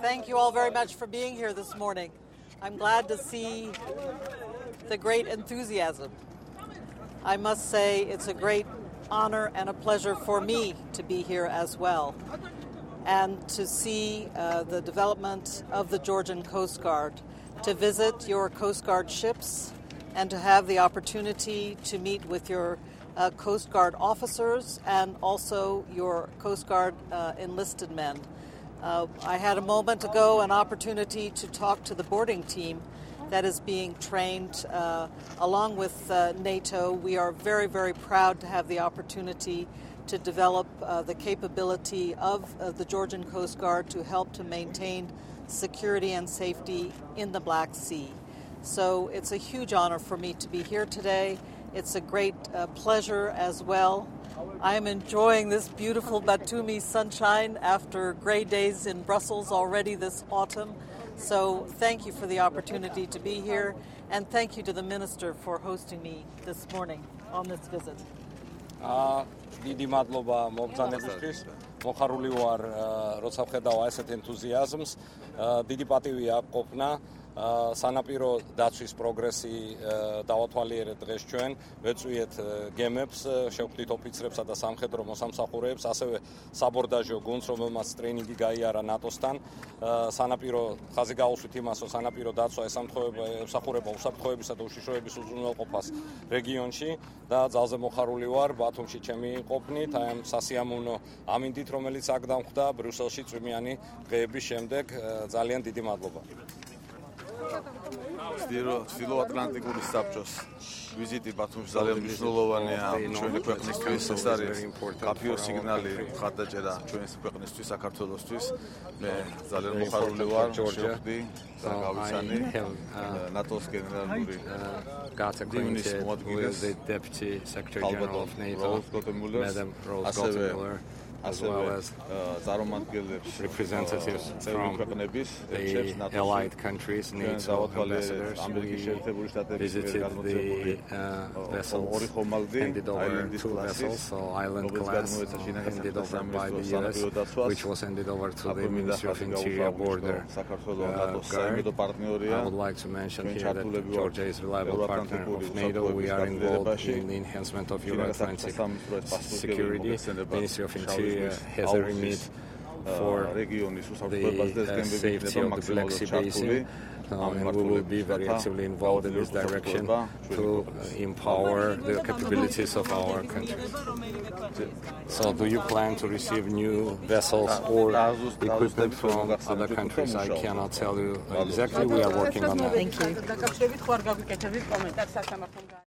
Thank you all very much for being here this morning. I'm glad to see the great enthusiasm. I must say it's a great honor and a pleasure for me to be here as well, and to see the development of the Georgian Coast Guard, to visit your Coast Guard ships, and to have the opportunity to meet with your Coast Guard officers and also your Coast Guard enlisted men. I had a moment ago an opportunity to talk to the boarding team that is being trained along with NATO. We are very, very proud to have the opportunity to develop the capability of the Georgian Coast Guard to help to maintain security and safety in the Black Sea. So it's a huge honor for me to be here today. It's a great pleasure as well. I am enjoying this beautiful Batumi sunshine after gray days in Brussels already this autumn. So thank you for the opportunity to be here, and thank you to the Minister for hosting me this morning on this visit. დიდი მადლობა მოგზაურობისთვის. მოხარული ვარ, როცა ვხედავ ასეთ ენთუზიაზმს. დიდი პატივი აქვს ყოფნა სანაპირო დაცვის პროგრესი დავათვალიერეთ დღეს ჩვენ, ვეწვიეთ გემებს, შევხვდით ოფიცრებსა და სამხედრო მოსამსახურეებს, ასევე საბორდაჟო გუნდს, რომელმაც ტრეინინგი გაიარა ნატოსთან. სანაპირო ხაზი გაუსვით იმას, რომ სანაპირო დაცვა ემსახურება უსაფრთხოებისა და უშიშროების უზრუნველყოფას რეგიონში და ძალზე მოხარული ვარ ბათუმში ჩემი ყოფნით, აი ამ სასიამოვნო ამინდით, რომელიც აქ დამხვდა ბრიუსელში წვიმიანი დღეების შემდეგ. ძალიან დიდი მადლობა. Atlantic-ული საბჭოს ვიზიტი ბათუმში ძალიან მნიშვნელოვანია ჩვენი ქვეყნისთვის. ეს არის კაფეო სიგნალი მხარდაჭერა ჩვენი ქვეყნისთვის, საქართველოსთვის. მე ძალიან მოხარული ვარ, შევხვდი და გავიცანი ნატოს გენერალური დივიზიის მოადგილეს Deputy Secretary General of NATO, Madam Rose Gottemüller, as well as representatives from the allied countries, NATO ambassadors. We visited the vessels, handed over 2 vessels, so Island class, handed over by the US, which was handed over to the Ministry of Interior Border Guard. I would like to mention here that Georgia is a reliable partner of NATO. We are involved in the enhancement of Euro-Atlantic security. The Ministry of Interior has a remit for the safety of the Black Sea Basin, and we will be very actively involved in this direction to empower the capabilities of our country. So do you plan to receive new vessels or equipment from other countries? I cannot tell you exactly. We are working on that. Thank you.